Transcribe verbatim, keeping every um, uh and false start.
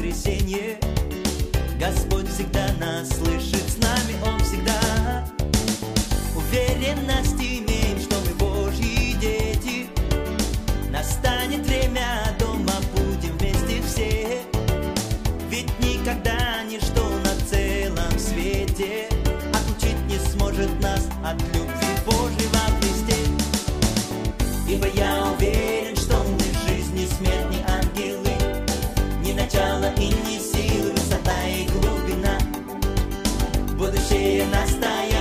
воскресенье. Господь всегда нас слышит, с нами Он всегда. Уверенность имеем, что мы Божьи дети. Настанет время, дома будем вместе все. Ведь никогда ничто на целом свете отлучить не сможет нас от любви Божьей во Христе. Ибо я уверен, что мы в жизни смерть не ангелы, ни начало и ни силы, высота и глубина. Будущее настоящее